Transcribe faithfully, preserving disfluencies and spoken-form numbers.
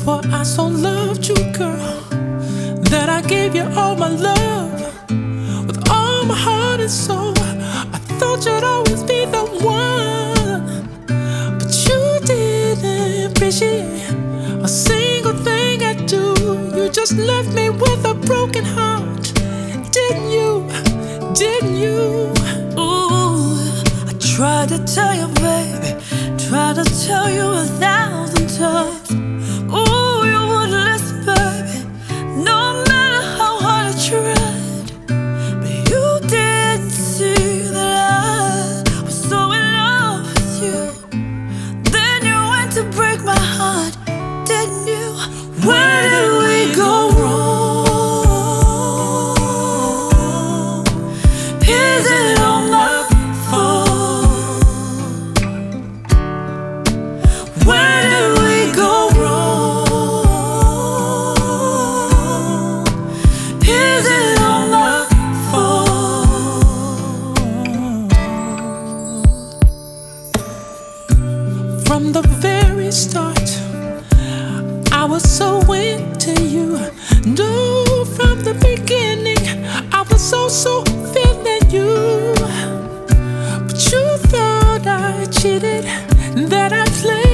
For I so loved you, girl, that I gave you all my love. With all my heart and soul, I thought you'd always be the one. But you didn't appreciate a single thing I do. You just left me with a broken heart. Didn't you? Didn't you? Ooh, I tried to tell you, baby, tried to tell you a thousand times. Ooh, you wouldn't listen, baby, no matter how hard I tried. But you didn't see that I was so in love with you. Then you went to break my heart, didn't you? Where did we go wrong? Is it all my fault? Where did we go wrong? Is it all my fault? From the very start, I was so into you. No, from the beginning, I was so, so feeling you. But you thought I cheated, that I played.